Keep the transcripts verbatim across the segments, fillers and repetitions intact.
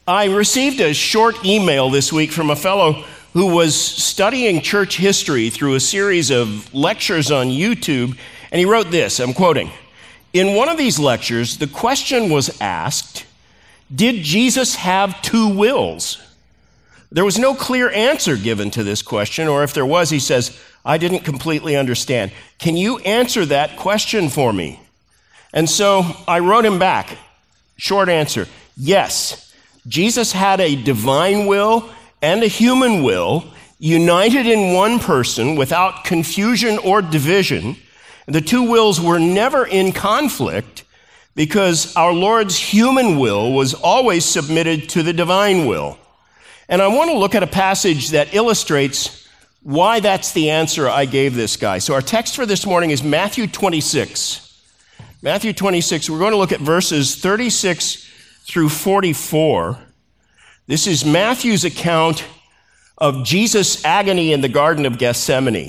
I received a short email this week from a fellow who was studying church history through a series of lectures on YouTube, and he wrote this, I'm quoting, "In one of these lectures, the question was asked, did Jesus have two wills? There was no clear answer given to this question, or if there was, he says, I didn't completely understand. Can you answer that question for me?" And so I wrote him back, short answer, yes. Jesus had a divine will and a human will united in one person without confusion or division. The two wills were never in conflict because our Lord's human will was always submitted to the divine will. And I want to look at a passage that illustrates why that's the answer I gave this guy. So our text for this morning is Matthew twenty-six. Matthew twenty-six, we're going to look at verses thirty-six through forty-four. This is Matthew's account of Jesus' agony in the Garden of Gethsemane.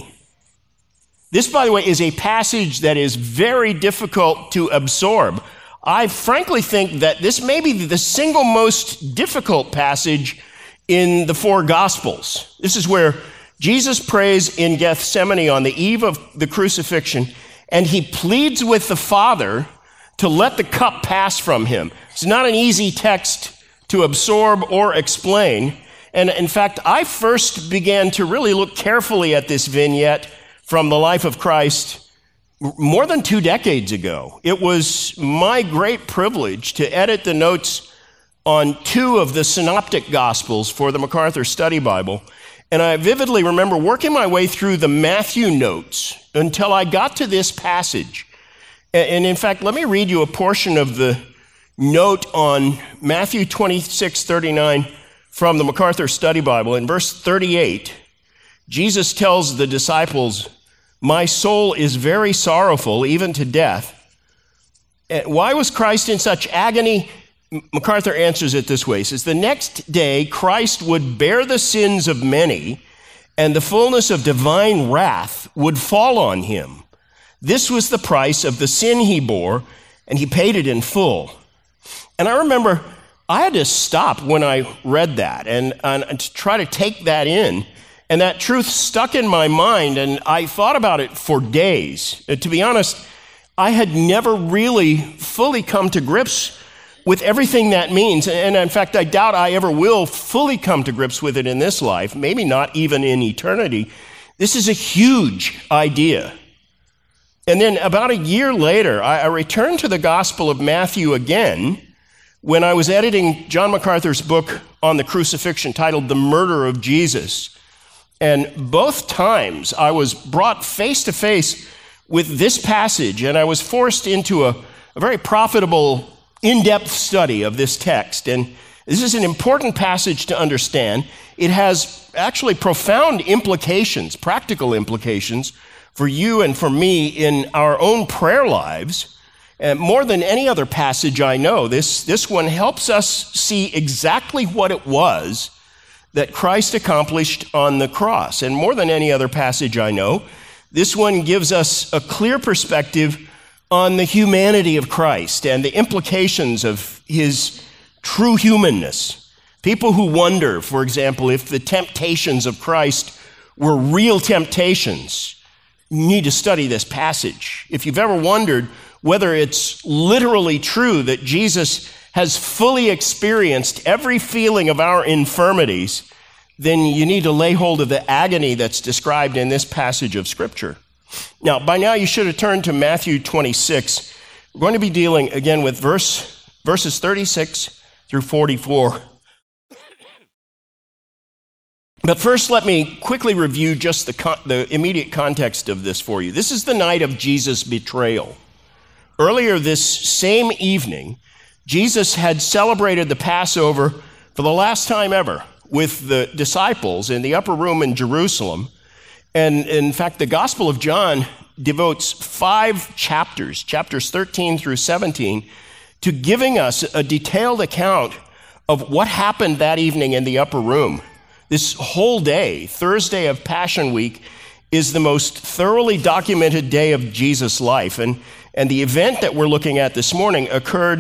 This, by the way, is a passage that is very difficult to absorb. I frankly think that this may be the single most difficult passage in the four Gospels. This is where Jesus prays in Gethsemane on the eve of the crucifixion, and he pleads with the Father to let the cup pass from him. It's not an easy text to absorb or explain. And in fact, I first began to really look carefully at this vignette from the life of Christ more than two decades ago. It was my great privilege to edit the notes on two of the synoptic Gospels for the MacArthur Study Bible. And I vividly remember working my way through the Matthew notes until I got to this passage. And in fact, let me read you a portion of the note on Matthew twenty-six thirty-nine from the MacArthur Study Bible. In verse thirty-eight, Jesus tells the disciples, "My soul is very sorrowful, even to death." Why was Christ in such agony? MacArthur answers it this way. He says, "The next day, Christ would bear the sins of many, and the fullness of divine wrath would fall on him. This was the price of the sin he bore, and he paid it in full." And I remember I had to stop when I read that and, and to try to take that in. And that truth stuck in my mind, and I thought about it for days. Uh, to be honest, I had never really fully come to grips with everything that means. And in fact, I doubt I ever will fully come to grips with it in this life, maybe not even in eternity. This is a huge idea. And then about a year later, I, I returned to the Gospel of Matthew again when I was editing John MacArthur's book on the crucifixion titled The Murder of Jesus. And both times I was brought face to face with this passage, and I was forced into a, a very profitable, in-depth study of this text. And this is an important passage to understand. It has actually profound implications, practical implications, for you and for me in our own prayer lives. And more than any other passage I know, this, this one helps us see exactly what it was that Christ accomplished on the cross. And more than any other passage I know, this one gives us a clear perspective on the humanity of Christ and the implications of his true humanness. People who wonder, for example, if the temptations of Christ were real temptations, you need to study this passage. If you've ever wondered whether it's literally true that Jesus has fully experienced every feeling of our infirmities, then you need to lay hold of the agony that's described in this passage of Scripture. Now, by now you should have turned to Matthew twenty-six. We're going to be dealing again with verse, verses thirty-six through forty-four. But first, let me quickly review just the, con- the immediate context of this for you. This is the night of Jesus' betrayal. Earlier this same evening, Jesus had celebrated the Passover for the last time ever with the disciples in the upper room in Jerusalem. And in fact, the Gospel of John devotes five chapters, chapters thirteen through seventeen, to giving us a detailed account of what happened that evening in the upper room. This whole day, Thursday of Passion Week, is the most thoroughly documented day of Jesus' life. And, and the event that we're looking at this morning occurred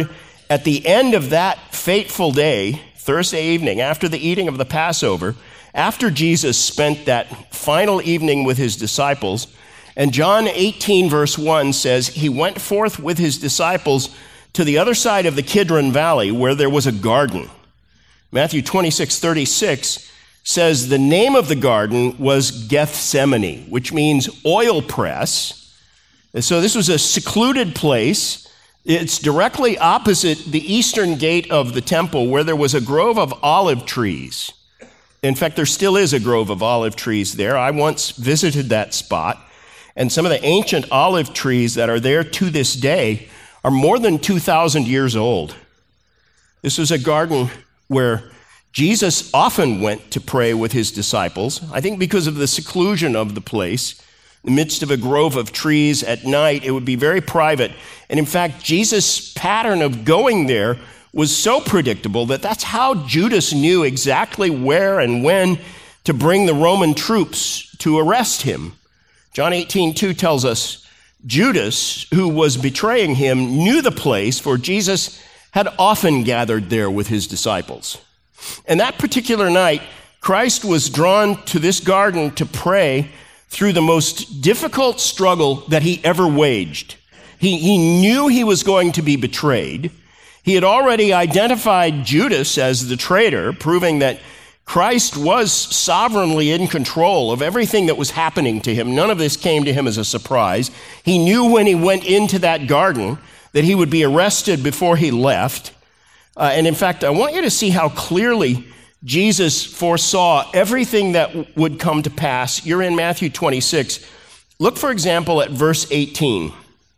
at the end of that fateful day, Thursday evening, after the eating of the Passover, after Jesus spent that final evening with his disciples, and John eighteen verse one says, he went forth with his disciples to the other side of the Kidron Valley where there was a garden. Matthew twenty-six thirty-six says the name of the garden was Gethsemane, which means oil press. And so this was a secluded place. It's directly opposite the eastern gate of the temple where there was a grove of olive trees. In fact, there still is a grove of olive trees there. I once visited that spot, and some of the ancient olive trees that are there to this day are more than two thousand years old. This was a garden where Jesus often went to pray with his disciples, I think because of the seclusion of the place. In the midst of a grove of trees at night, it would be very private. And in fact, Jesus' pattern of going there was so predictable that that's how Judas knew exactly where and when to bring the Roman troops to arrest him. John eighteen two tells us, Judas, who was betraying him, knew the place, for Jesus had often gathered there with his disciples. And that particular night, Christ was drawn to this garden to pray through the most difficult struggle that he ever waged. He, he knew he was going to be betrayed. He had already identified Judas as the traitor, proving that Christ was sovereignly in control of everything that was happening to him. None of this came to him as a surprise. He knew when he went into that garden that he would be arrested before he left. Uh, and in fact, I want you to see how clearly Jesus foresaw everything that w- would come to pass. You're in Matthew twenty-six. Look, for example, at verse eighteen.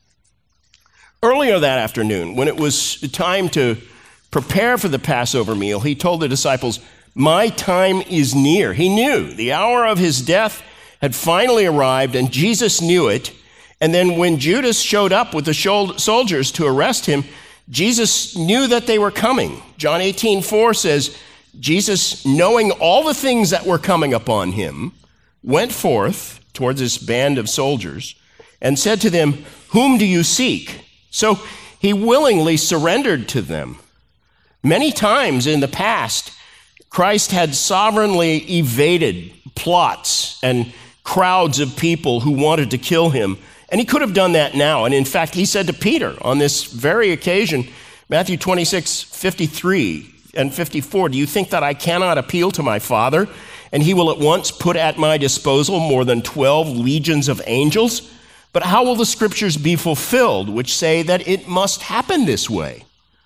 Earlier that afternoon, when it was time to prepare for the Passover meal, he told the disciples, my time is near. He knew the hour of his death had finally arrived, and Jesus knew it. And then when Judas showed up with the soldiers to arrest him, Jesus knew that they were coming. John eighteen four says, Jesus, knowing all the things that were coming upon him, went forth towards this band of soldiers and said to them, whom do you seek? So he willingly surrendered to them. Many times in the past, Christ had sovereignly evaded plots and crowds of people who wanted to kill him. And he could have done that now. And in fact, he said to Peter on this very occasion, Matthew twenty-six fifty-three and fifty-four, do you think that I cannot appeal to my Father, and he will at once put at my disposal more than twelve legions of angels? But how will the scriptures be fulfilled, which say that it must happen this way?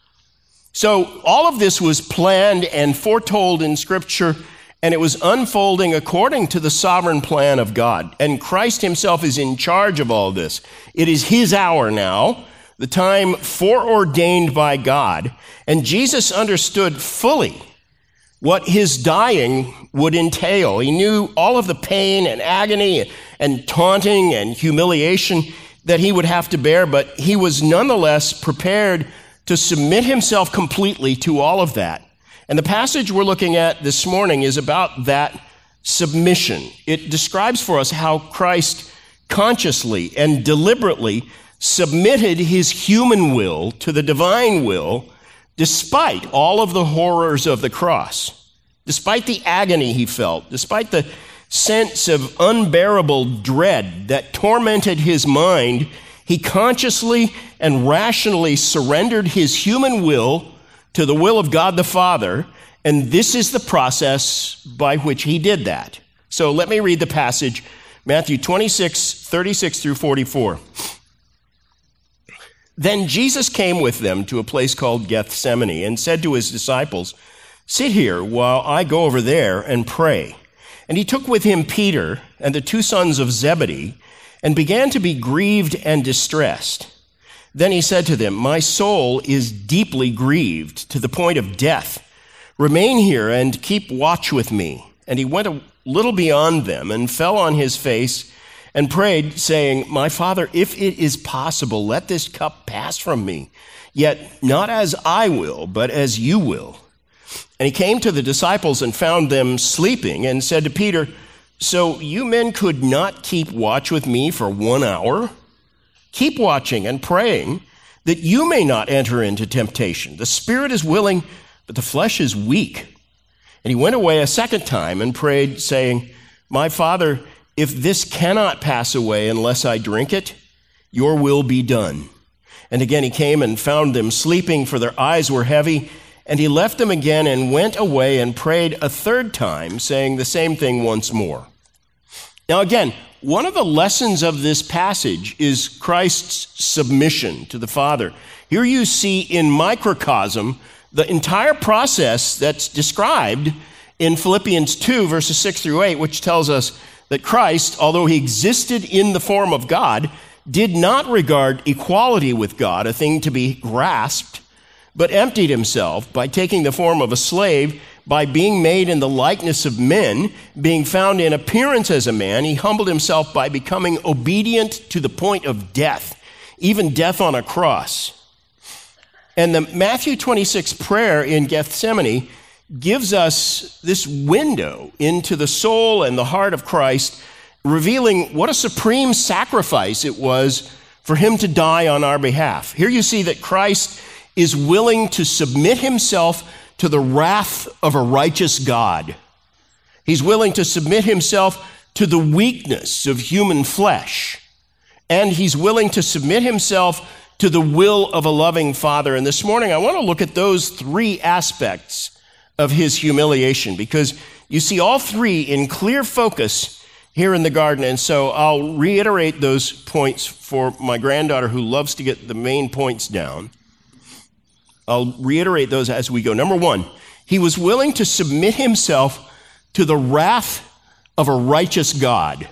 So all of this was planned and foretold in Scripture, and it was unfolding according to the sovereign plan of God. And Christ himself is in charge of all this. It is his hour now, the time foreordained by God. And Jesus understood fully what his dying would entail. He knew all of the pain and agony and taunting and humiliation that he would have to bear, but he was nonetheless prepared to submit himself completely to all of that. And the passage we're looking at this morning is about that submission. It describes for us how Christ consciously and deliberately submitted his human will to the divine will, despite all of the horrors of the cross, despite the agony he felt, despite the sense of unbearable dread that tormented his mind. He consciously and rationally surrendered his human will to the will of God the Father, and this is the process by which he did that. So let me read the passage, Matthew twenty-six, thirty-six through forty-four. Then Jesus came with them to a place called Gethsemane and said to his disciples, sit here while I go over there and pray. And he took with him Peter and the two sons of Zebedee and began to be grieved and distressed. Then he said to them, my soul is deeply grieved to the point of death. Remain here and keep watch with me. And he went a little beyond them and fell on his face and prayed, saying, my Father, if it is possible, let this cup pass from me. Yet not as I will, but as you will. And he came to the disciples and found them sleeping and said to Peter, so you men could not keep watch with me for one hour? Keep watching and praying that you may not enter into temptation. The spirit is willing, but the flesh is weak." And he went away a second time and prayed, saying, "My Father, if this cannot pass away unless I drink it, your will be done." And again he came and found them sleeping, for their eyes were heavy. And he left them again and went away and prayed a third time, saying the same thing once more. Now again, one of the lessons of this passage is Christ's submission to the Father. Here you see in microcosm the entire process that's described in Philippians two, verses six through eight, which tells us that Christ, although he existed in the form of God, did not regard equality with God a thing to be grasped, but emptied himself by taking the form of a slave, by being made in the likeness of men, being found in appearance as a man. He humbled himself by becoming obedient to the point of death, even death on a cross. And the Matthew twenty-six prayer in Gethsemane gives us this window into the soul and the heart of Christ, revealing what a supreme sacrifice it was for him to die on our behalf. Here you see that Christ is willing to submit himself to the wrath of a righteous God. He's willing to submit himself to the weakness of human flesh. And he's willing to submit himself to the will of a loving Father. And this morning I want to look at those three aspects of his humiliation, because you see all three in clear focus here in the garden. And so I'll reiterate those points for my granddaughter who loves to get the main points down. I'll reiterate those as we go. Number one, he was willing to submit himself to the wrath of a righteous God.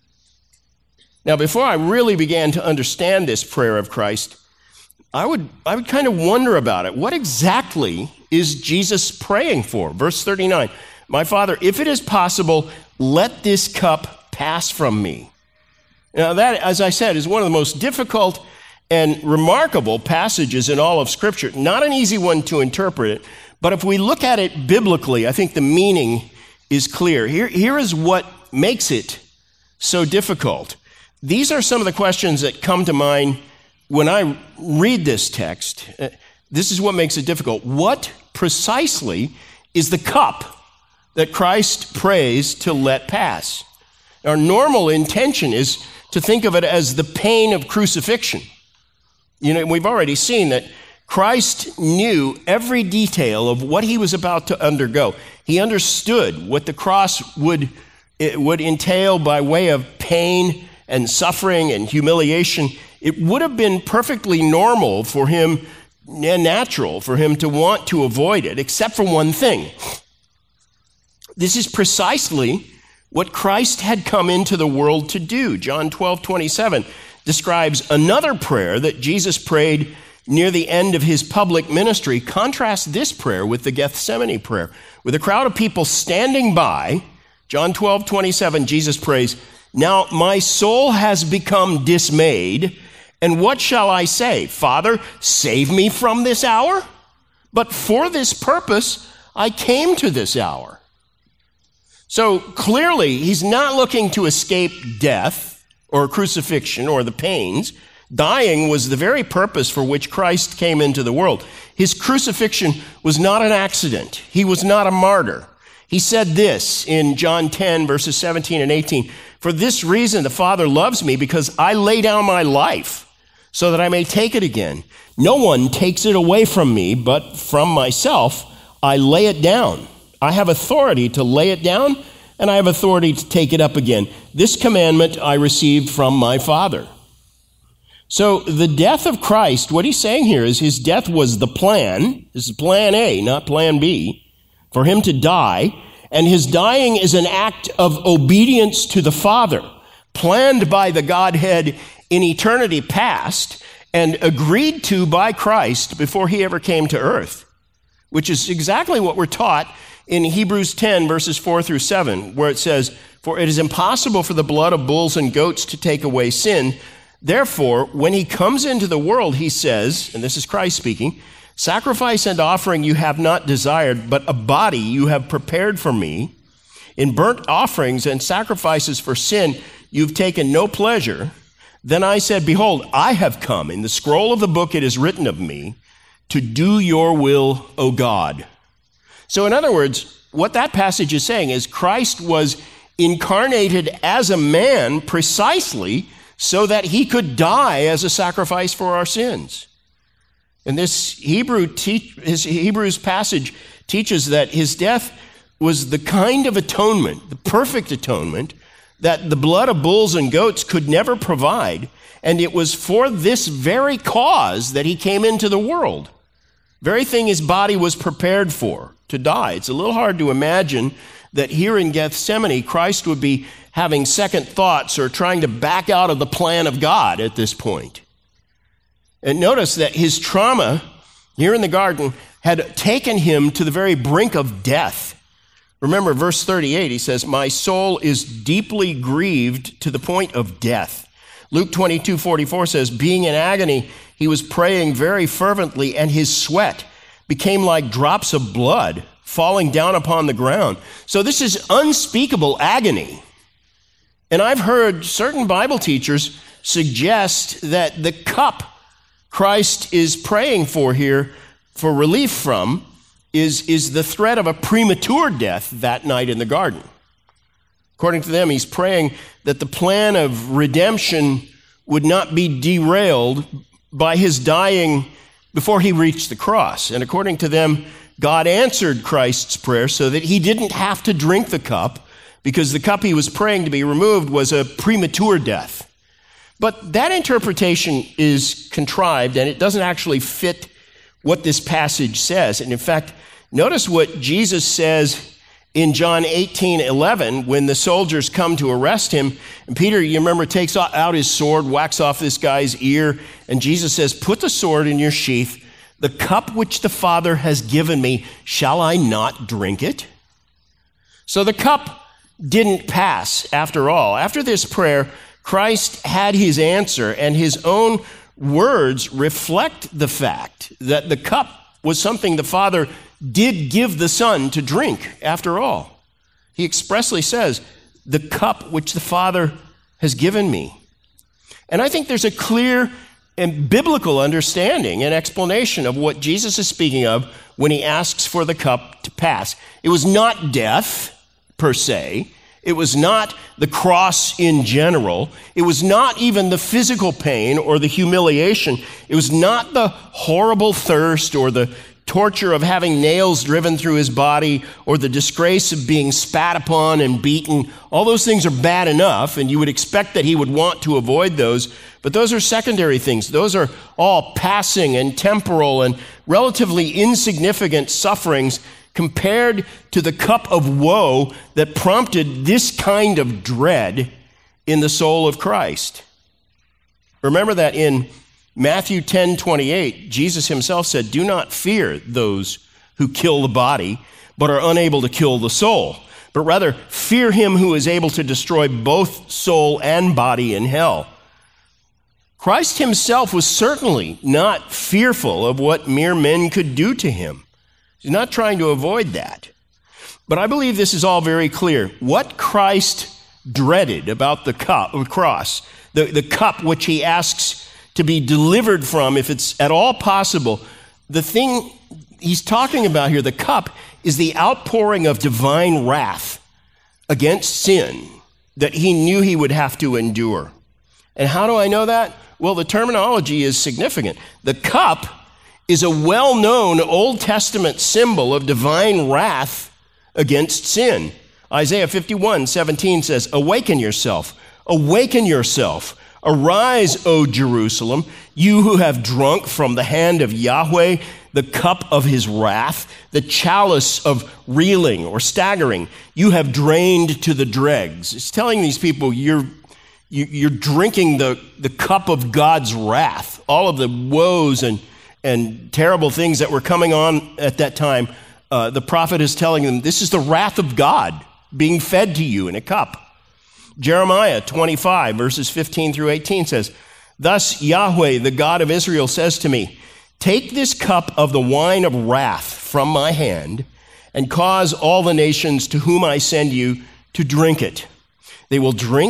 Now, before I really began to understand this prayer of Christ, I would, I would kind of wonder about it. What exactly is Jesus praying for? Verse thirty-nine, "My Father, if it is possible, let this cup pass from me." Now that, as I said, is one of the most difficult and remarkable passages in all of Scripture. Not an easy one to interpret it, but if we look at it biblically, I think the meaning is clear. Here, here is what makes it so difficult. These are some of the questions that come to mind when I read this text. Uh, this is what makes it difficult. What precisely is the cup that Christ prays to let pass? Our normal intention is to think of it as the pain of crucifixion. You know, we've already seen that Christ knew every detail of what he was about to undergo. He understood what the cross would, it would entail by way of pain and suffering and humiliation. It would have been perfectly normal for him, and natural for him to want to avoid it, except for one thing. This is precisely what Christ had come into the world to do. John twelve twenty-seven describes another prayer that Jesus prayed near the end of his public ministry. Contrast this prayer with the Gethsemane prayer. With a crowd of people standing by, John twelve twenty-seven, Jesus prays, "Now my soul has become dismayed, and what shall I say? Father, save me from this hour? But for this purpose I came to this hour." So clearly, he's not looking to escape death or crucifixion or the pains. Dying was the very purpose for which Christ came into the world. His crucifixion was not an accident. He was not a martyr. He said this in John ten, verses seventeen and eighteen, "For this reason the Father loves me, because I lay down my life so that I may take it again. No one takes it away from me, but from myself I lay it down. I have authority to lay it down, and I have authority to take it up again. This commandment I received from my Father." So the death of Christ, what he's saying here is his death was the plan. This is plan A, not plan B, for him to die. And his dying is an act of obedience to the Father, planned by the Godhead in eternity past and agreed to by Christ before he ever came to earth, which is exactly what we're taught in Hebrews ten, verses four through seven, where it says, "For it is impossible for the blood of bulls and goats to take away sin. Therefore, when he comes into the world, he says," and this is Christ speaking, "Sacrifice and offering you have not desired, but a body you have prepared for me. In burnt offerings and sacrifices for sin you've taken no pleasure. Then I said, behold, I have come. In the scroll of the book it is written of me, to do your will, O God. So in other words, what that passage is saying is Christ was incarnated as a man precisely so that he could die as a sacrifice for our sins. And this Hebrew te- his Hebrews passage teaches that his death was the kind of atonement, the perfect atonement, that the blood of bulls and goats could never provide. And it was for this very cause that he came into the world. Very thing his body was prepared for, to die. It's a little hard to imagine that here in Gethsemane, Christ would be having second thoughts or trying to back out of the plan of God at this point. And notice that his trauma here in the garden had taken him to the very brink of death. Remember, verse thirty-eight, he says, my soul is deeply grieved to the point of death. Luke twenty-two forty-four says, being in agony, he was praying very fervently, and his sweat became like drops of blood falling down upon the ground. So this is unspeakable agony. And I've heard certain Bible teachers suggest that the cup Christ is praying for here, for relief from, is, is the threat of a premature death that night in the garden. According to them, he's praying that the plan of redemption would not be derailed by his dying before he reached the cross. And according to them, God answered Christ's prayer so that he didn't have to drink the cup, because the cup he was praying to be removed was a premature death. But that interpretation is contrived, and it doesn't actually fit what this passage says. And in fact, notice what Jesus says in John eighteen eleven when the soldiers come to arrest him. And Peter, you remember, takes out his sword, whacks off this guy's ear, and Jesus says, put the sword in your sheath. The cup which the Father has given me, shall I not drink it? So the cup didn't pass after all. After this prayer, Christ had his answer, and his own words reflect the fact that the cup was something the Father did give the Son to drink after all. He expressly says, the cup which the Father has given me. And I think there's a clear and biblical understanding and explanation of what Jesus is speaking of when he asks for the cup to pass. It was not death per se. It was not the cross in general. It was not even the physical pain or the humiliation. It was not the horrible thirst or the torture of having nails driven through his body or the disgrace of being spat upon and beaten. All those things are bad enough, and you would expect that he would want to avoid those. But those are secondary things. Those are all passing and temporal and relatively insignificant sufferings compared to the cup of woe that prompted this kind of dread in the soul of Christ. Remember that in Matthew ten twenty-eight, Jesus himself said, do not fear those who kill the body, but are unable to kill the soul, but rather fear him who is able to destroy both soul and body in hell. Christ himself was certainly not fearful of what mere men could do to him. He's not trying to avoid that. But I believe this is all very clear. What Christ dreaded about the cup, the cross, the, the cup which he asks to be delivered from, if it's at all possible, the thing he's talking about here, the cup, is the outpouring of divine wrath against sin that he knew he would have to endure. And how do I know that? Well, the terminology is significant. The cup is a well-known Old Testament symbol of divine wrath against sin. Isaiah fifty-one seventeen says, awaken yourself, awaken yourself. Arise, O Jerusalem, you who have drunk from the hand of Yahweh the cup of his wrath, the chalice of reeling or staggering. You have drained to the dregs. It's telling these people you're you're drinking the, the cup of God's wrath, all of the woes and, and terrible things that were coming on at that time. Uh, the prophet is telling them, this is the wrath of God being fed to you in a cup. Jeremiah twenty-five, verses fifteen through eighteen says, thus Yahweh, the God of Israel, says to me, take this cup of the wine of wrath from my hand and cause all the nations to whom I send you to drink it. They will drink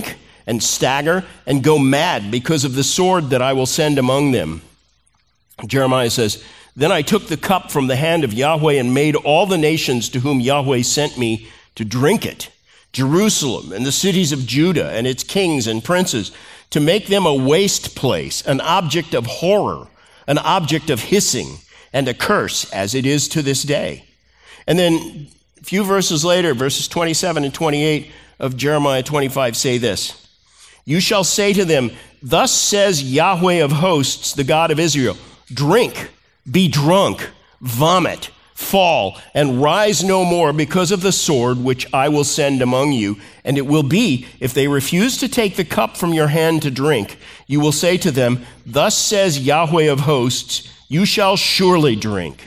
and stagger and go mad because of the sword that I will send among them. Jeremiah says, then I took the cup from the hand of Yahweh and made all the nations to whom Yahweh sent me to drink it, Jerusalem and the cities of Judah and its kings and princes, to make them a waste place, an object of horror, an object of hissing, and a curse, as it is to this day. And then a few verses later, verses twenty-seven and twenty-eight of Jeremiah twenty-five say this, you shall say to them, thus says Yahweh of hosts, the God of Israel, drink, be drunk, vomit, fall, and rise no more because of the sword which I will send among you. And it will be, if they refuse to take the cup from your hand to drink, you will say to them, thus says Yahweh of hosts, you shall surely drink.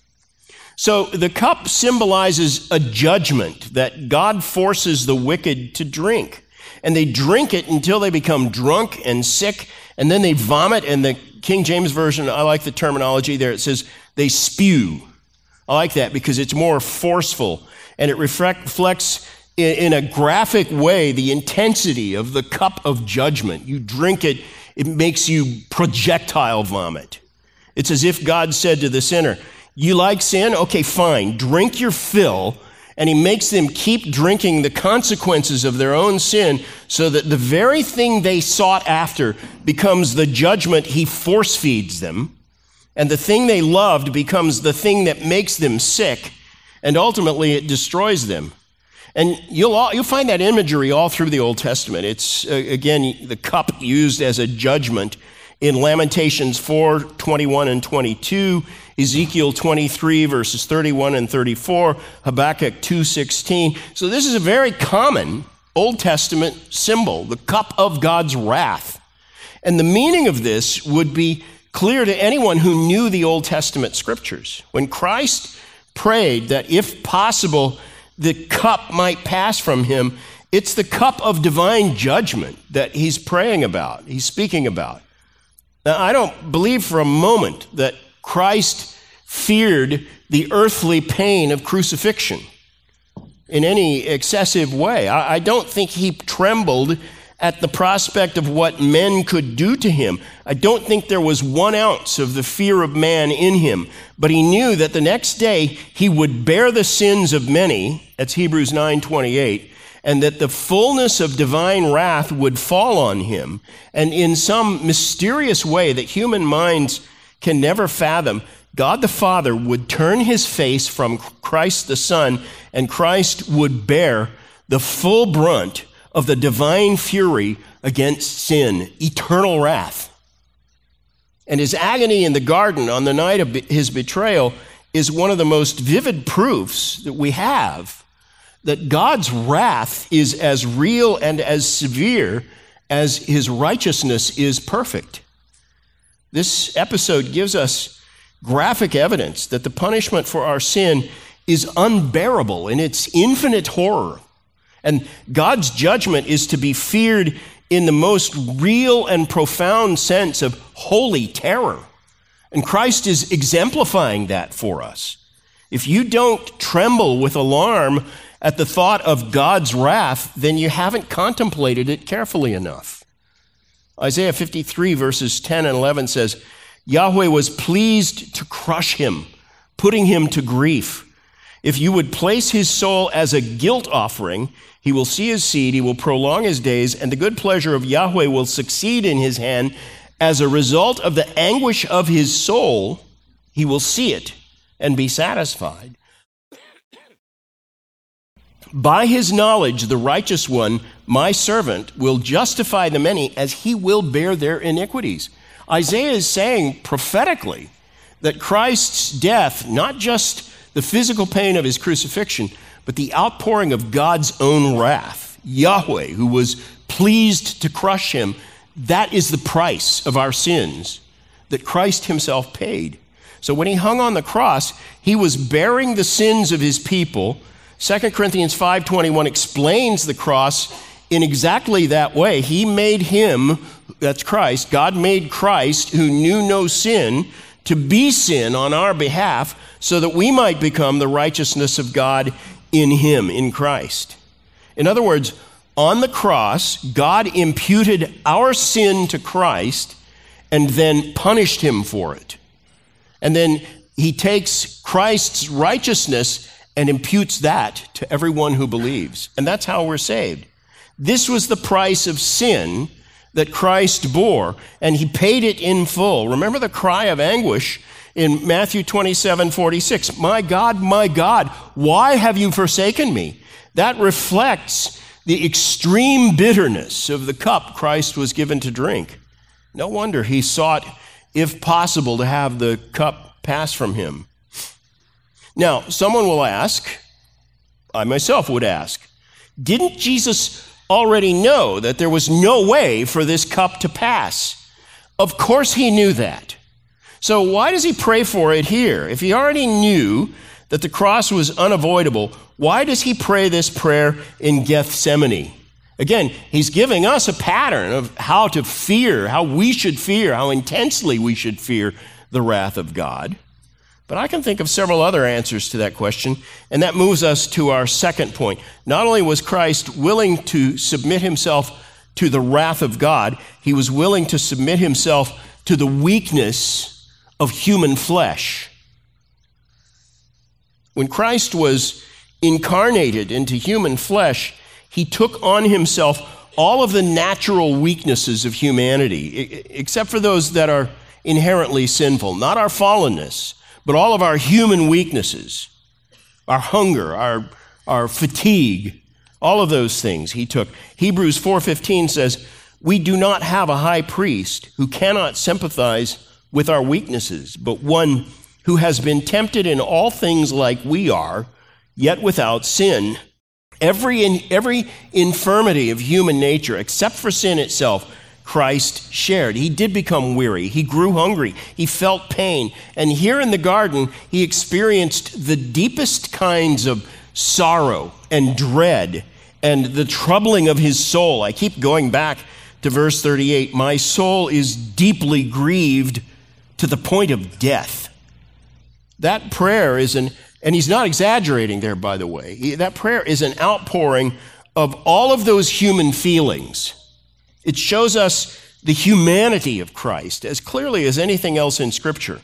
So the cup symbolizes a judgment that God forces the wicked to drink. And they drink it until they become drunk and sick, and then they vomit. And the King James Version, I like the terminology there. It says they spew. I like that because it's more forceful, and it reflects in a graphic way the intensity of the cup of judgment. You drink it, it makes you projectile vomit. It's as if God said to the sinner, you like sin? Okay, fine, drink your fill. And he makes them keep drinking the consequences of their own sin so that the very thing they sought after becomes the judgment he force feeds them. And the thing they loved becomes the thing that makes them sick. And ultimately it destroys them. And you'll all, you'll find that imagery all through the Old Testament. It's, uh, again, the cup used as a judgment in Lamentations four, twenty-one and twenty-two, Ezekiel twenty-three, verses thirty-one and thirty-four, Habakkuk two sixteen. So this is a very common Old Testament symbol, the cup of God's wrath. And the meaning of this would be clear to anyone who knew the Old Testament scriptures. When Christ prayed that if possible, the cup might pass from him, it's the cup of divine judgment that he's praying about, he's speaking about. Now, I don't believe for a moment that Christ feared the earthly pain of crucifixion in any excessive way. I, I don't think he trembled at the prospect of what men could do to him. I don't think there was one ounce of the fear of man in him, but he knew that the next day he would bear the sins of many, that's Hebrews nine twenty-eight, and that the fullness of divine wrath would fall on him. And in some mysterious way that human minds can never fathom, God the Father would turn his face from Christ the Son, and Christ would bear the full brunt of the divine fury against sin, eternal wrath. And his agony in the garden on the night of his betrayal is one of the most vivid proofs that we have that God's wrath is as real and as severe as his righteousness is perfect. This episode gives us graphic evidence that the punishment for our sin is unbearable in its infinite horror. And God's judgment is to be feared in the most real and profound sense of holy terror. And Christ is exemplifying that for us. If you don't tremble with alarm at the thought of God's wrath, then you haven't contemplated it carefully enough. Isaiah fifty-three, verses ten and eleven says, Yahweh was pleased to crush him, putting him to grief. If you would place his soul as a guilt offering, he will see his seed, he will prolong his days, and the good pleasure of Yahweh will succeed in his hand. As a result of the anguish of his soul, he will see it and be satisfied. By his knowledge, the righteous one, my servant, will justify the many as he will bear their iniquities. Isaiah is saying prophetically that Christ's death, not just the physical pain of his crucifixion, but the outpouring of God's own wrath, Yahweh, who was pleased to crush him, that is the price of our sins that Christ himself paid. So when he hung on the cross, he was bearing the sins of his people. Second Corinthians five twenty-one explains the cross in exactly that way. He made him, that's Christ, God made Christ, who knew no sin, to be sin on our behalf so that we might become the righteousness of God in him, in Christ. In other words, On the cross, God imputed our sin to Christ and then punished him for it. And then he takes Christ's righteousness and imputes that to everyone who believes. And that's how we're saved. This was the price of sin that Christ bore, and he paid it in full. Remember the cry of anguish in Matthew twenty-seven forty-six. My God, my God, why have you forsaken me? That reflects the extreme bitterness of the cup Christ was given to drink. No wonder he sought, if possible, to have the cup pass from him. Now, someone will ask, I myself would ask, didn't Jesus already know that there was no way for this cup to pass? Of course he knew that. So why does he pray for it here? If he already knew that the cross was unavoidable, why does he pray this prayer in Gethsemane? Again, he's giving us a pattern of how to fear, how we should fear, how intensely we should fear the wrath of God. But I can think of several other answers to that question, and that moves us to our second point. Not only was Christ willing to submit himself to the wrath of God, he was willing to submit himself to the weakness of human flesh. When Christ was incarnated into human flesh, he took on himself all of the natural weaknesses of humanity, except for those that are inherently sinful, not our fallenness, but all of our human weaknesses, our hunger, our, our fatigue, all of those things he took. Hebrews four fifteen says, we do not have a high priest who cannot sympathize with our weaknesses, but one who has been tempted in all things like we are, yet without sin. Every, every infirmity of human nature, except for sin itself, Christ shared. He did become weary. He grew hungry. He felt pain. And here in the garden, he experienced the deepest kinds of sorrow and dread and the troubling of his soul. I keep going back to verse thirty-eight. My soul is deeply grieved to the point of death. That prayer is an, and he's not exaggerating there, by the way. He, that prayer is an outpouring of all of those human feelings. It shows us the humanity of Christ as clearly as anything else in Scripture.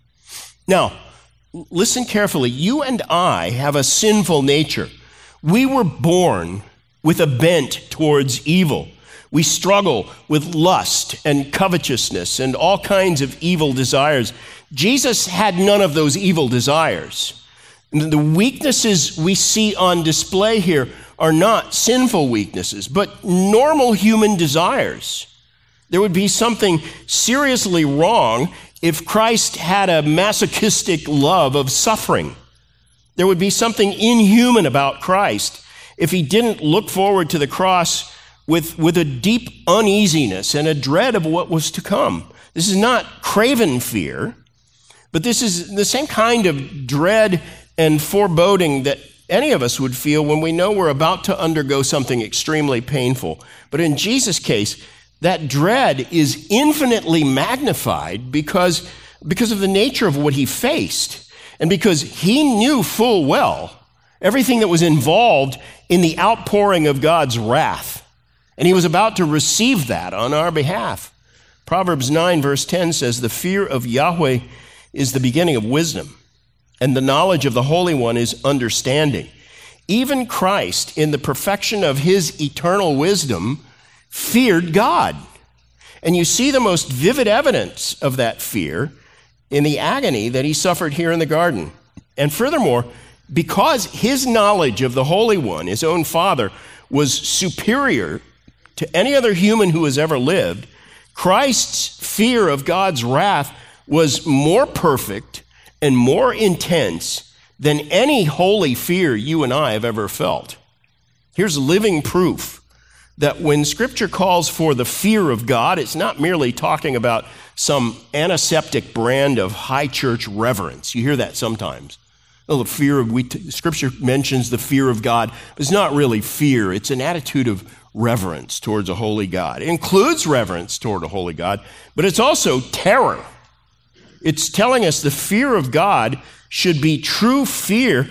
Now, listen carefully. You and I have a sinful nature. We were born with a bent towards evil. We struggle with lust and covetousness and all kinds of evil desires. Jesus had none of those evil desires. And the weaknesses we see on display here are not sinful weaknesses, but normal human desires. There would be something seriously wrong if Christ had a masochistic love of suffering. There would be something inhuman about Christ if he didn't look forward to the cross with, with a deep uneasiness and a dread of what was to come. This is not craven fear, but this is the same kind of dread and foreboding that any of us would feel when we know we're about to undergo something extremely painful. But in Jesus' case, that dread is infinitely magnified because, because of the nature of what he faced, and because he knew full well everything that was involved in the outpouring of God's wrath. And he was about to receive that on our behalf. Proverbs nine verse ten says, the fear of Yahweh is the beginning of wisdom, and the knowledge of the Holy One is understanding. Even Christ, in the perfection of his eternal wisdom, feared God. And you see the most vivid evidence of that fear in the agony that he suffered here in the garden. And furthermore, because his knowledge of the Holy One, his own Father, was superior to any other human who has ever lived, Christ's fear of God's wrath was more perfect and more intense than any holy fear you and I have ever felt. Here's living proof that when Scripture calls for the fear of God, it's not merely talking about some antiseptic brand of high church reverence. You hear that sometimes. Well, the fear of, we t- Scripture mentions the fear of God, but it's not really fear. It's an attitude of reverence towards a holy God. It includes reverence toward a holy God, but it's also terror. It's telling us the fear of God should be true fear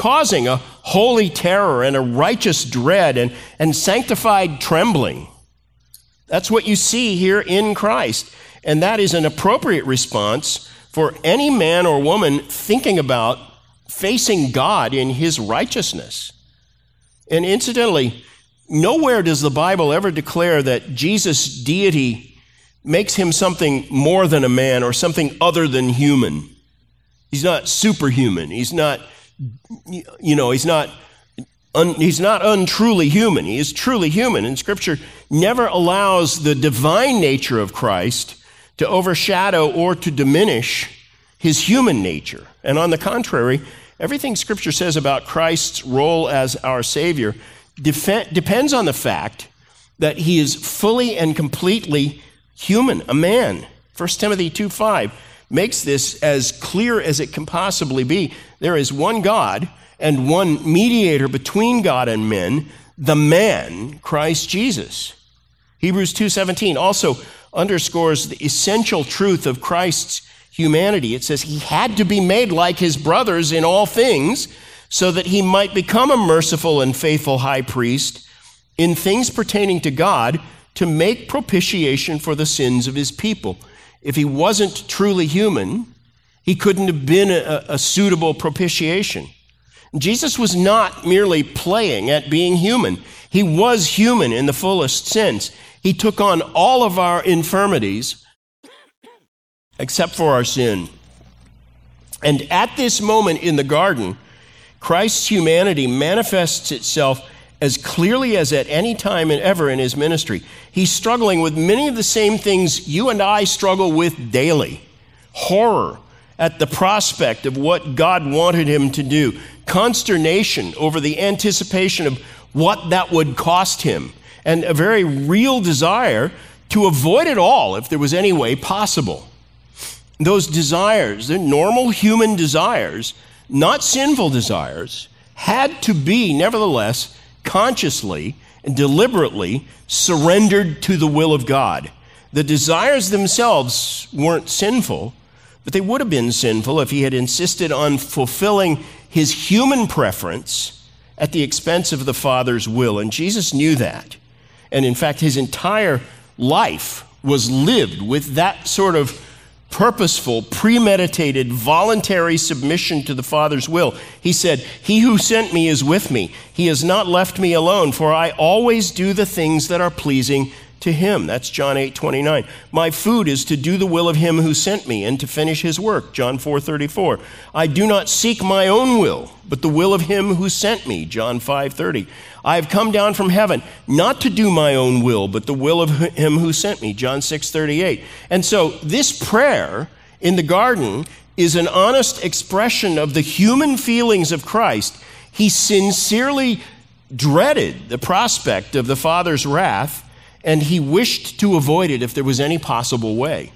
causing a holy terror and a righteous dread and, and sanctified trembling. That's what you see here in Christ. And that is an appropriate response for any man or woman thinking about facing God in his righteousness. And incidentally, nowhere does the Bible ever declare that Jesus' deity makes him something more than a man or something other than human. He's not superhuman. He's not, you know, he's not, un, he's not untruly human. He is truly human. And Scripture never allows the divine nature of Christ to overshadow or to diminish his human nature. And on the contrary, everything Scripture says about Christ's role as our Savior def- depends on the fact that he is fully and completely human, a man. First Timothy two five makes this as clear as it can possibly be. There is one God and one mediator between God and men, the man, Christ Jesus. Hebrews two seventeen also underscores the essential truth of Christ's humanity. It says he had to be made like his brothers in all things so that he might become a merciful and faithful high priest in things pertaining to God to make propitiation for the sins of his people. If he wasn't truly human, he couldn't have been a, a suitable propitiation. Jesus was not merely playing at being human. He was human in the fullest sense. He took on all of our infirmities except for our sin. And at this moment in the garden, Christ's humanity manifests itself as clearly as at any time and ever in his ministry. He's struggling with many of the same things you and I struggle with daily. Horror at the prospect of what God wanted him to do. Consternation over the anticipation of what that would cost him. And a very real desire to avoid it all if there was any way possible. Those desires, they're normal human desires, not sinful desires, had to be nevertheless consciously and deliberately surrendered to the will of God. The desires themselves weren't sinful, but they would have been sinful if he had insisted on fulfilling his human preference at the expense of the Father's will. And Jesus knew that. And in fact, his entire life was lived with that sort of purposeful, premeditated, voluntary submission to the Father's will. He said, "He who sent me is with me. He has not left me alone, for I always do the things that are pleasing to him." That's John eight twenty-nine. "My food is to do the will of him who sent me and to finish his work." John four thirty-four. "I do not seek my own will, but the will of him who sent me." John five thirty. "I have come down from heaven not to do my own will, but the will of him who sent me." John six thirty-eight. And so this prayer in the garden is an honest expression of the human feelings of Christ. He sincerely dreaded the prospect of the Father's wrath, and he wished to avoid it if there was any possible way.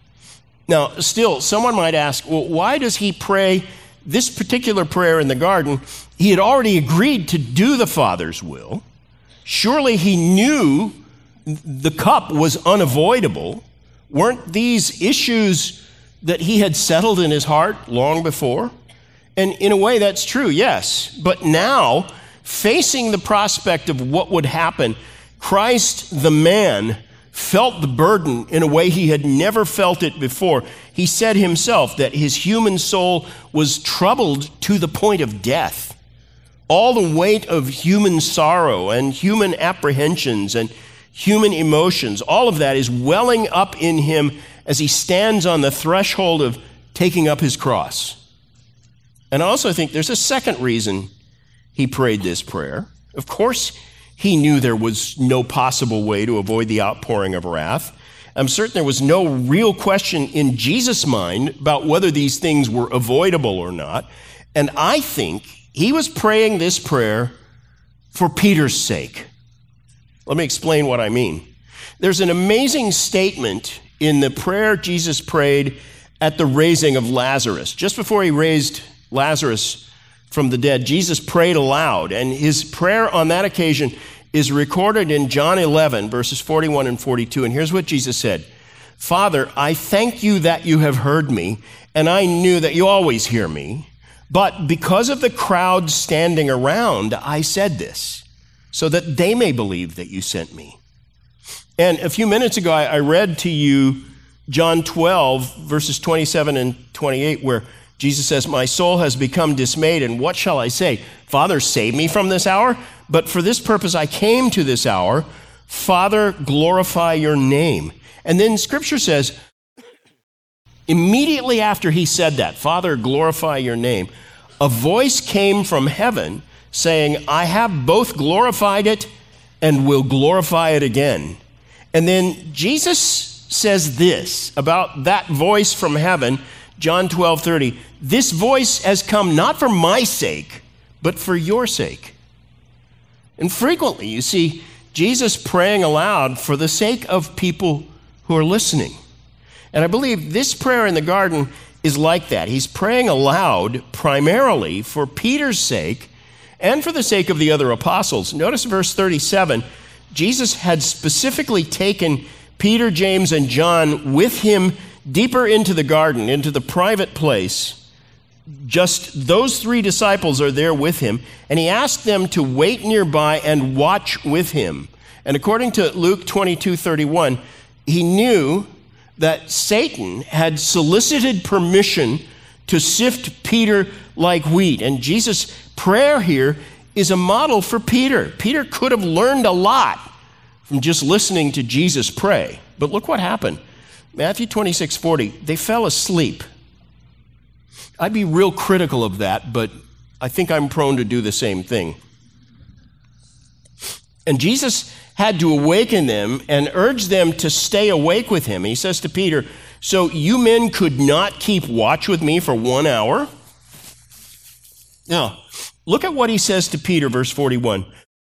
Now, still, someone might ask, well, why does he pray this particular prayer in the garden? He had already agreed to do the Father's will. Surely he knew the cup was unavoidable. Weren't these issues that he had settled in his heart long before? And in a way, that's true, yes. But now, facing the prospect of what would happen, Christ, the man, felt the burden in a way he had never felt it before. He said himself that his human soul was troubled to the point of death. All the weight of human sorrow and human apprehensions and human emotions, all of that is welling up in him as he stands on the threshold of taking up his cross. And I also think there's a second reason he prayed this prayer. Of course, he knew there was no possible way to avoid the outpouring of wrath. I'm certain there was no real question in Jesus' mind about whether these things were avoidable or not. And I think he was praying this prayer for Peter's sake. Let me explain what I mean. There's an amazing statement in the prayer Jesus prayed at the raising of Lazarus. Just before he raised Lazarus from the dead, Jesus prayed aloud, and his prayer on that occasion is recorded in John eleven, verses forty-one and forty-two. And here's what Jesus said: "Father, I thank you that you have heard me, and I knew that you always hear me. But because of the crowd standing around, I said this, so that they may believe that you sent me. And a few minutes ago, I, I read to you John twelve, verses twenty-seven and twenty-eight, where Jesus says, my soul has become dismayed, and what shall I say? Father, save me from this hour? But for this purpose I came to this hour. Father, glorify your name. And then Scripture says, immediately after he said that, Father, glorify your name, a voice came from heaven saying, I have both glorified it and will glorify it again. And then Jesus says this about that voice from heaven, John twelve thirty, this voice has come not for my sake, but for your sake. And frequently you see Jesus praying aloud for the sake of people who are listening. And I believe this prayer in the garden is like that. He's praying aloud primarily for Peter's sake and for the sake of the other apostles. Notice verse thirty-seven. Jesus had specifically taken Peter, James, and John with him deeper into the garden, into the private place. Just those three disciples are there with him, and he asked them to wait nearby and watch with him. And according to Luke twenty-two thirty-one, he knew that Satan had solicited permission to sift Peter like wheat. And Jesus' prayer here is a model for Peter. Peter could have learned a lot from just listening to Jesus pray. But look what happened. Matthew twenty-six forty, they fell asleep. I'd be real critical of that, but I think I'm prone to do the same thing. And Jesus had to awaken them and urge them to stay awake with him. He says to Peter, so you men could not keep watch with me for one hour? Now, look at what he says to Peter, verse forty-one.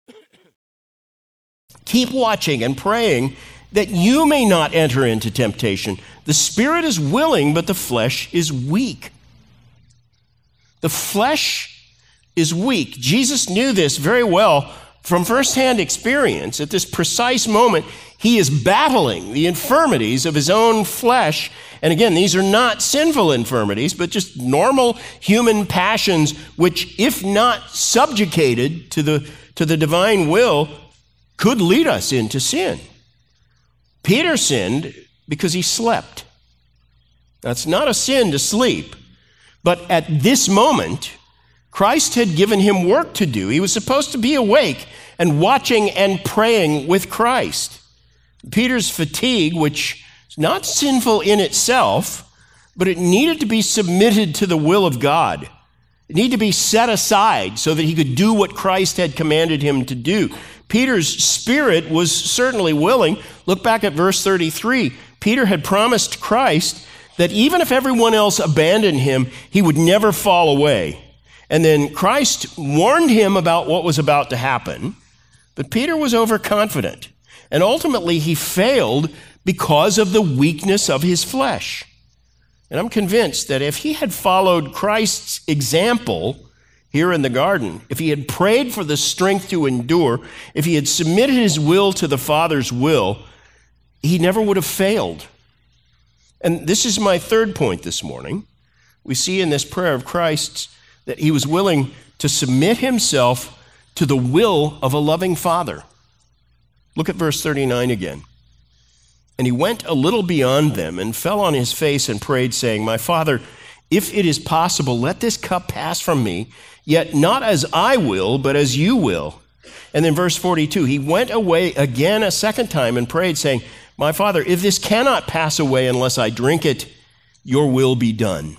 Keep watching and praying that you may not enter into temptation. The spirit is willing, but the flesh is weak. The flesh is weak. Jesus knew this very well from firsthand experience. At this precise moment, he is battling the infirmities of his own flesh. And again, these are not sinful infirmities, but just normal human passions, which, if not subjugated to the, to the divine will, could lead us into sin. Peter sinned because he slept. That's not a sin to sleep. But at this moment, Christ had given him work to do. He was supposed to be awake and watching and praying with Christ. Peter's fatigue, which is not sinful in itself, but it needed to be submitted to the will of God. It needed to be set aside so that he could do what Christ had commanded him to do. Peter's spirit was certainly willing. Look back at verse thirty-three. Peter had promised Christ that even if everyone else abandoned him, he would never fall away. And then Christ warned him about what was about to happen, but Peter was overconfident. And ultimately, he failed because of the weakness of his flesh. And I'm convinced that if he had followed Christ's example here in the garden, if he had prayed for the strength to endure, if he had submitted his will to the Father's will, he never would have failed. And this is my third point this morning. We see in this prayer of Christ's that he was willing to submit himself to the will of a loving Father. Look at verse thirty-nine again. And he went a little beyond them and fell on his face and prayed, saying, my Father, if it is possible, let this cup pass from me, yet not as I will, but as you will. And then verse forty-two, he went away again a second time and prayed, saying, my Father, if this cannot pass away unless I drink it, your will be done.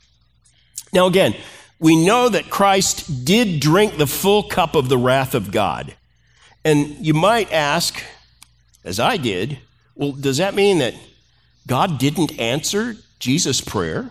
Now again, we know that Christ did drink the full cup of the wrath of God. And you might ask, as I did, well, does that mean that God didn't answer Jesus' prayer?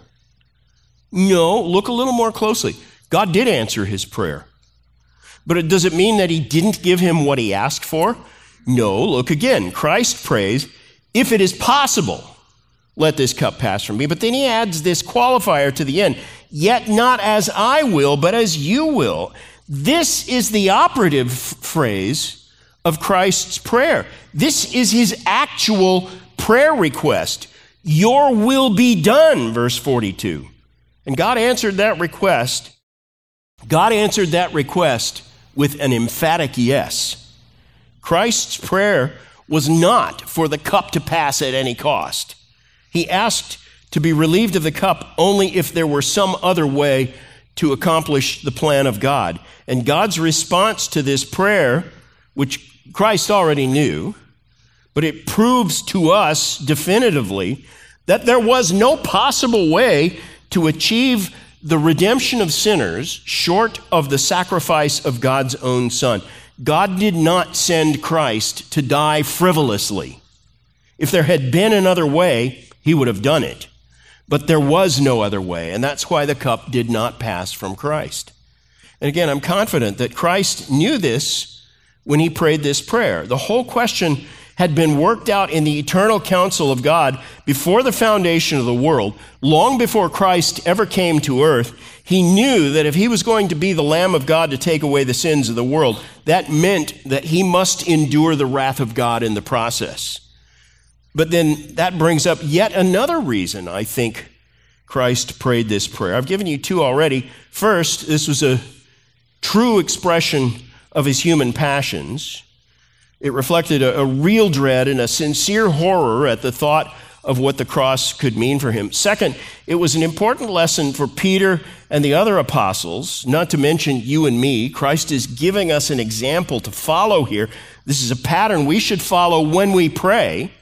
No, look a little more closely. God did answer his prayer. But does it mean that he didn't give him what he asked for? No, look again. Christ prays, if it is possible, let this cup pass from me. But then he adds this qualifier to the end, yet not as I will, but as you will. This is the operative phrase of Christ's prayer. This is his actual prayer request. Your will be done, verse forty-two. And God answered that request God answered that request with an emphatic yes. Christ's prayer was not for the cup to pass at any cost. He asked to be relieved of the cup only if there were some other way to accomplish the plan of God. And God's response to this prayer, which Christ already knew, but it proves to us definitively that there was no possible way to achieve the redemption of sinners short of the sacrifice of God's own Son. God did not send Christ to die frivolously. If there had been another way, he would have done it. But there was no other way, and that's why the cup did not pass from Christ. And again, I'm confident that Christ knew this when he prayed this prayer. The whole question had been worked out in the eternal counsel of God before the foundation of the world, long before Christ ever came to earth. He knew that if he was going to be the Lamb of God to take away the sins of the world, that meant that he must endure the wrath of God in the process. But then that brings up yet another reason I think Christ prayed this prayer. I've given you two already. First, this was a true expression of his human passions. It reflected a, a real dread and a sincere horror at the thought of what the cross could mean for him. Second, it was an important lesson for Peter and the other apostles, not to mention you and me. Christ is giving us an example to follow here. This is a pattern we should follow when we pray.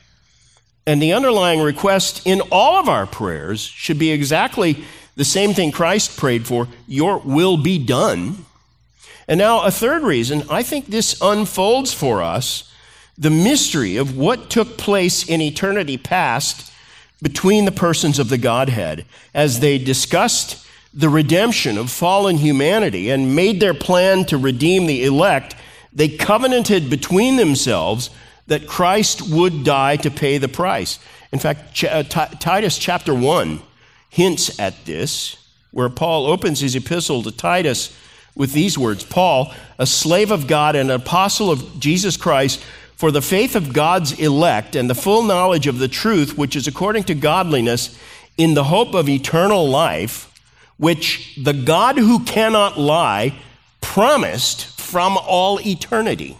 And the underlying request in all of our prayers should be exactly the same thing Christ prayed for: your will be done. And now a third reason, I think this unfolds for us the mystery of what took place in eternity past between the persons of the Godhead as they discussed the redemption of fallen humanity and made their plan to redeem the elect. They covenanted between themselves that Christ would die to pay the price. In fact, Ch- uh, T- Titus chapter one hints at this, where Paul opens his epistle to Titus with these words: Paul, a slave of God and an apostle of Jesus Christ, for the faith of God's elect and the full knowledge of the truth, which is according to godliness, in the hope of eternal life, which the God who cannot lie promised from all eternity.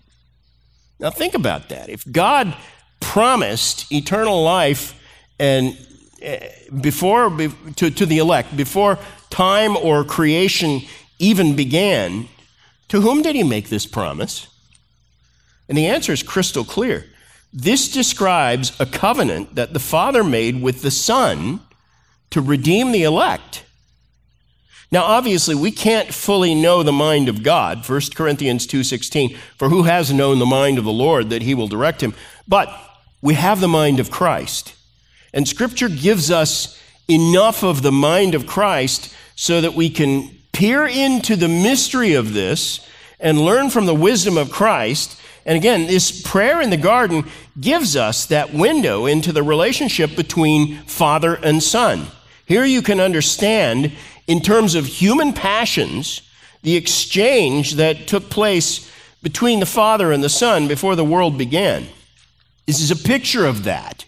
Now think about that. If God promised eternal life and before to, to the elect, before time or creation even began, to whom did he make this promise? And the answer is crystal clear. This describes a covenant that the Father made with the Son to redeem the elect. Now, obviously, we can't fully know the mind of God. First Corinthians two sixteen, for who has known the mind of the Lord that he will direct him? But we have the mind of Christ. And Scripture gives us enough of the mind of Christ so that we can peer into the mystery of this and learn from the wisdom of Christ. And again, this prayer in the garden gives us that window into the relationship between Father and Son. Here you can understand, in terms of human passions, the exchange that took place between the Father and the Son before the world began. This is a picture of that.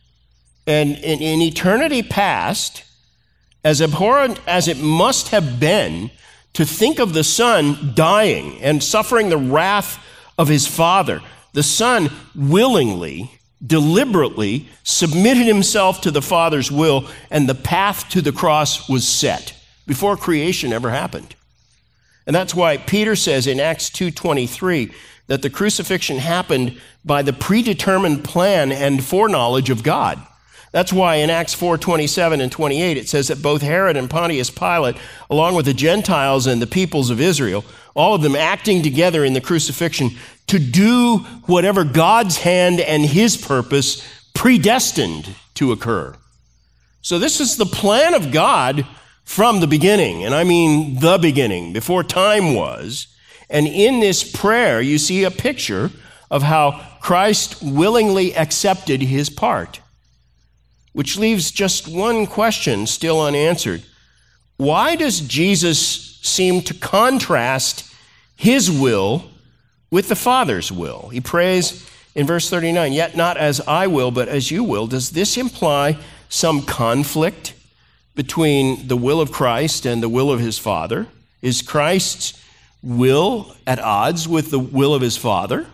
And in, in eternity past, as abhorrent as it must have been to think of the Son dying and suffering the wrath of his Father, the Son willingly, deliberately submitted himself to the Father's will, and the path to the cross was set before creation ever happened. And that's why Peter says in Acts two twenty-three that the crucifixion happened by the predetermined plan and foreknowledge of God. That's why in Acts four twenty-seven and twenty-eight it says that both Herod and Pontius Pilate, along with the Gentiles and the peoples of Israel, all of them acting together in the crucifixion to do whatever God's hand and his purpose predestined to occur. So this is the plan of God from the beginning, and I mean the beginning, before time was. And in this prayer, you see a picture of how Christ willingly accepted his part, which leaves just one question still unanswered. Why does Jesus seem to contrast his will with the Father's will? He prays in verse thirty-nine, yet not as I will, but as you will. Does this imply some conflict between the will of Christ and the will of his Father? Is Christ's will at odds with the will of his Father?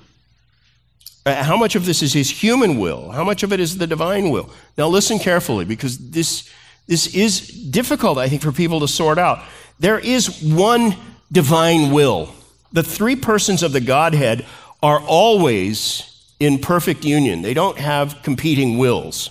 How much of this is his human will? How much of it is the divine will? Now listen carefully, because this, this is difficult, I think, for people to sort out. There is one divine will. The three persons of the Godhead are always in perfect union. They don't have competing wills.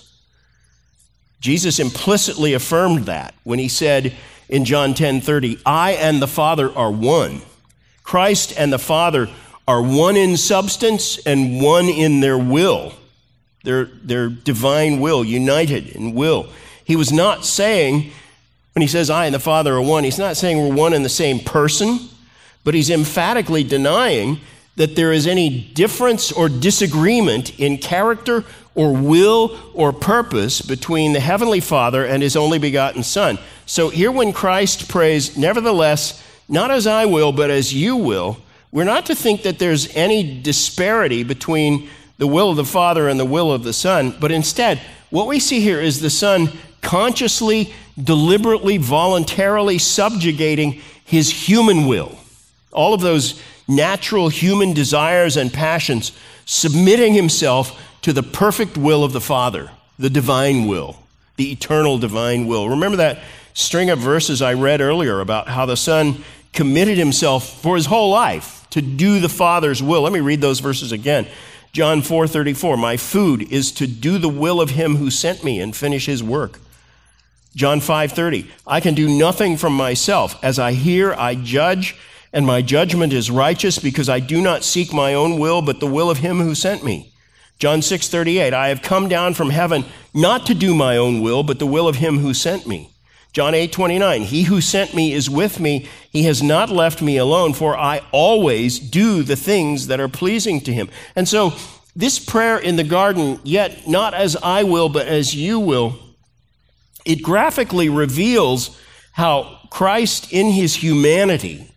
Jesus implicitly affirmed that when he said in John ten thirty, I and the Father are one. Christ and the Father are one in substance and one in their will, their, their divine will, united in will. He was not saying, when he says I and the Father are one, he's not saying we're one in the same person, but he's emphatically denying that there is any difference or disagreement in character or will or purpose between the Heavenly Father and his only begotten Son. So here when Christ prays, nevertheless, not as I will, but as you will, we're not to think that there's any disparity between the will of the Father and the will of the Son, but instead, what we see here is the Son consciously, deliberately, voluntarily subjugating his human will. All of those natural human desires and passions, submitting himself to the perfect will of the Father, the divine will, the eternal divine will. Remember that string of verses I read earlier about how the Son committed himself for his whole life to do the Father's will. Let me read those verses again. John four thirty-four, my food is to do the will of him who sent me and finish his work. John five thirty, I can do nothing from myself. As I hear, I judge, and my judgment is righteous because I do not seek my own will, but the will of him who sent me. John six thirty-eight, I have come down from heaven not to do my own will, but the will of him who sent me. John eight twenty-nine, he who sent me is with me. He has not left me alone, for I always do the things that are pleasing to him. And so this prayer in the garden, yet not as I will, but as you will, it graphically reveals how Christ in his humanity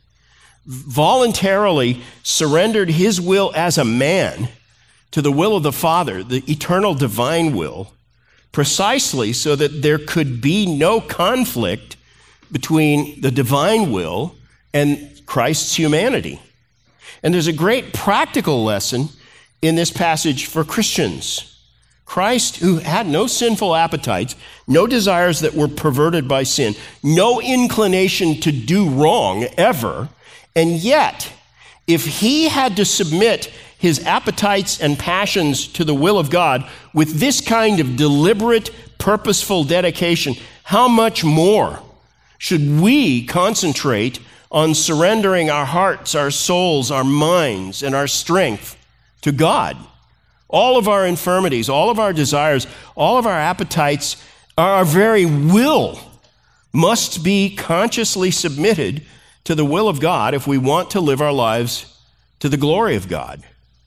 voluntarily surrendered his will as a man to the will of the Father, the eternal divine will, precisely so that there could be no conflict between the divine will and Christ's humanity. And there's a great practical lesson in this passage for Christians. Christ, who had no sinful appetites, no desires that were perverted by sin, no inclination to do wrong ever, and yet, if he had to submit his appetites and passions to the will of God with this kind of deliberate, purposeful dedication, how much more should we concentrate on surrendering our hearts, our souls, our minds, and our strength to God? All of our infirmities, all of our desires, all of our appetites, our very will must be consciously submitted to the will of God if we want to live our lives to the glory of God.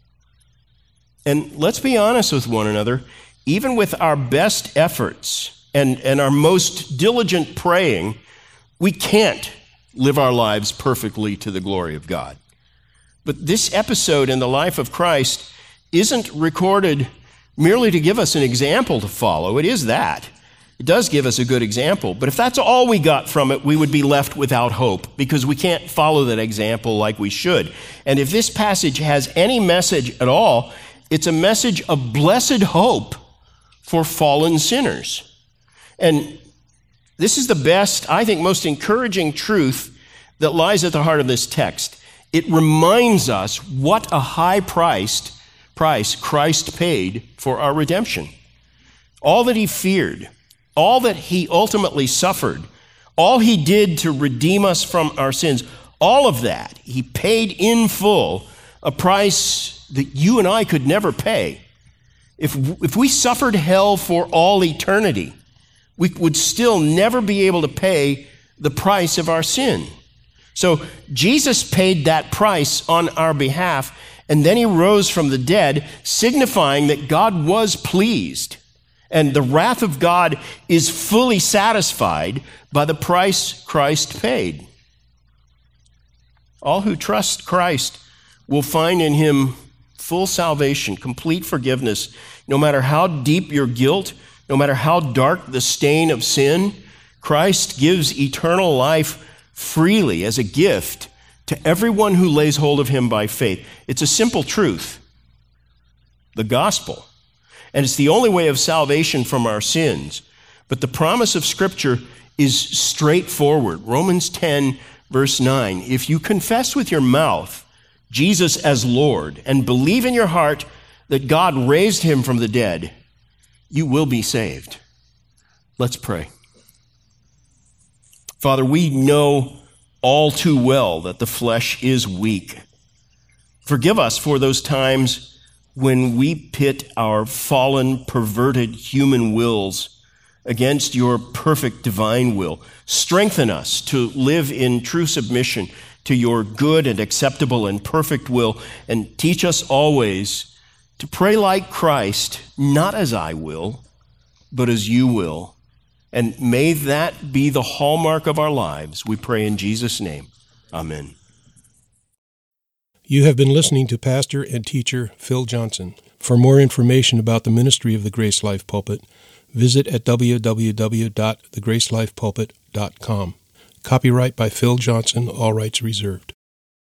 And let's be honest with one another, even with our best efforts and, and our most diligent praying, we can't live our lives perfectly to the glory of God. But this episode in the life of Christ isn't recorded merely to give us an example to follow. It is that. It does give us a good example. But if that's all we got from it, we would be left without hope because we can't follow that example like we should. And if this passage has any message at all, it's a message of blessed hope for fallen sinners. And this is the best, I think, most encouraging truth that lies at the heart of this text. It reminds us what a high priced price Christ paid for our redemption. All that he feared, all that he ultimately suffered, all he did to redeem us from our sins, all of that, he paid in full a price that you and I could never pay. If, if we suffered hell for all eternity, we would still never be able to pay the price of our sin. So Jesus paid that price on our behalf, and then he rose from the dead, signifying that God was pleased, and the wrath of God is fully satisfied by the price Christ paid. All who trust Christ will find in him full salvation, complete forgiveness, no matter how deep your guilt, no matter how dark the stain of sin. Christ gives eternal life freely as a gift to everyone who lays hold of him by faith. It's a simple truth, the gospel. And it's the only way of salvation from our sins. But the promise of Scripture is straightforward. Romans ten, verse nine. If you confess with your mouth Jesus as Lord and believe in your heart that God raised him from the dead, you will be saved. Let's pray. Father, we know all too well that the flesh is weak. Forgive us for those times when we pit our fallen, perverted human wills against your perfect divine will. Strengthen us to live in true submission to your good and acceptable and perfect will, and teach us always to pray like Christ, not as I will, but as you will. And may that be the hallmark of our lives. We pray in Jesus' name. Amen. You have been listening to Pastor and teacher Phil Johnson. For more information about the ministry of the Grace Life Pulpit, visit at w w w dot the grace life pulpit dot com. Copyright by Phil Johnson, all rights reserved.